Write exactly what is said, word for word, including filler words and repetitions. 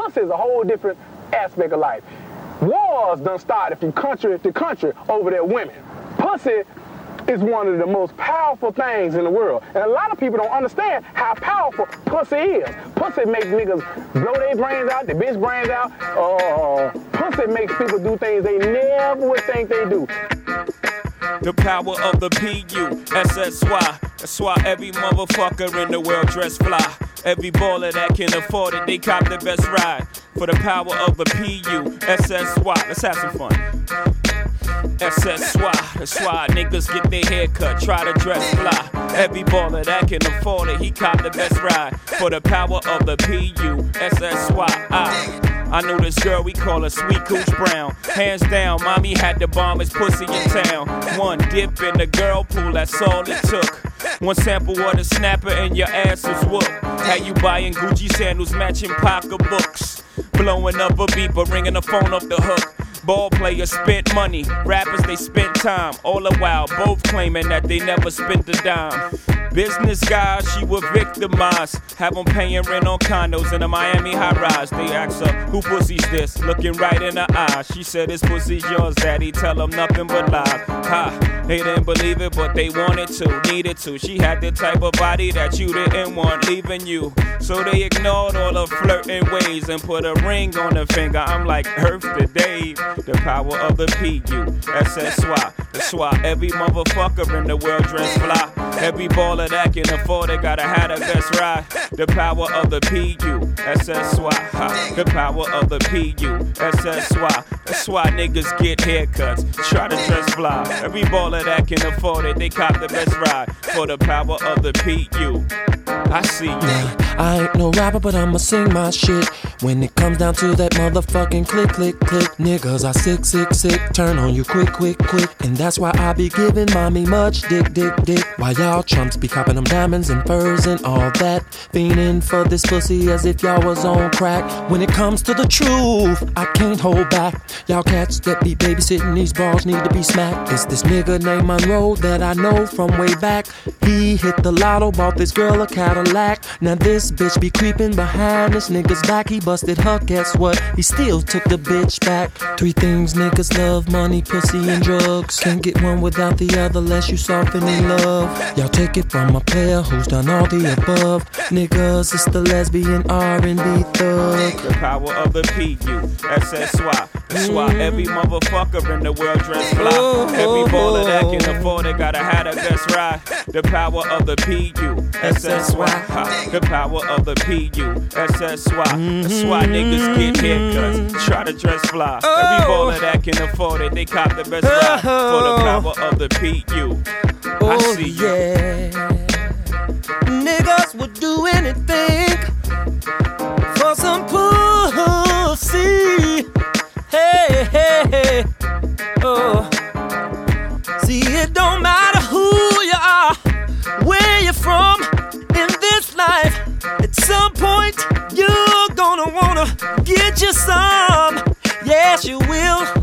Pussy is a whole different aspect of life. Wars done started from country to country over their women. Pussy is one of the most powerful things in the world. And a lot of people don't understand how powerful pussy is. Pussy makes niggas blow their brains out, their bitch brains out. Uh, pussy makes people do things they never would think they do. The power of the P U S S Y. That's why every motherfucker in the world dress fly. Every baller that can afford it, they cop the best ride. For the power of the P U S S Y. Let's have some fun. S S Y, that's why niggas get their hair cut, try to dress fly. Every baller that can afford it, he cop the best ride. For the power of the P U S S Y. I, I knew this girl, we call her Sweet Cooch Brown. Hands down, mommy had the bombest pussy in town. One dip in the girl pool, that's all it took. One sample of the snapper and your ass was whooped. Had you buying Gucci sandals, matching pocketbooks. Blowing up a beeper, ringing the phone off the hook. Ball players spent money, rappers they spent time. All the while, both claiming that they never spent a dime. Business guys, she was victimized. Have them paying rent on condos in a Miami high-rise. They asked her, who pussy's this? Looking right in her eyes. She said, this pussy's yours, daddy. Tell them nothing but lies. Ha, they didn't believe it, but they wanted to, needed to. She had the type of body that you didn't want, leaving you. So they ignored all her flirting ways and put a ring on her finger. I'm like, Earth today. The power of the P U S S Y. That's why every motherfucker in the world dress fly. Every baller that can afford it gotta have the best ride. The power of the P U S S Y. Ha. The power of the P U S S Y. That's why niggas get haircuts, try to dress fly. Every baller that can afford it, they cop the best ride. For the power of the P U. I see you. Nah, I ain't no rapper, but I'ma sing my shit. When it comes down to that motherfucking click, click, click. Niggas are sick, sick, sick. Turn on you quick, quick, quick. And that's why I be giving mommy much dick, dick, dick. While y'all chumps be copping them diamonds and furs and all that. Fiending for this pussy as if y'all was on crack. When it comes to the truth, I can't hold back. Y'all cats that be babysitting these balls need to be smacked. It's this nigga named Monroe that I know from way back. He hit the lotto, bought this girl a Cadillac. Now this bitch be creeping behind this nigga's back. He busted her, guess what? He still took the bitch back. Three things niggas love: money, pussy, and drugs. Can't get one without the other unless you soften in love. Y'all take it from a player who's done all the above. Niggas, it's the lesbian R and B thug. The power of the P U S S Y. That's why every motherfucker in the world dress fly. Every baller that can afford it gotta have the best ride. The power of the P U S S Y. The power of the P U S S Y. That's why niggas get haircuts, try to dress fly. Every baller that can afford it, they cop the best ride. For the power of the P U. I see you. Yeah. Niggas would do anything for some pussy. Hey, hey, hey. Oh. See, it don't matter who you are, where you're from in this life. At some point, you're gonna wanna get you some. Yes, you will.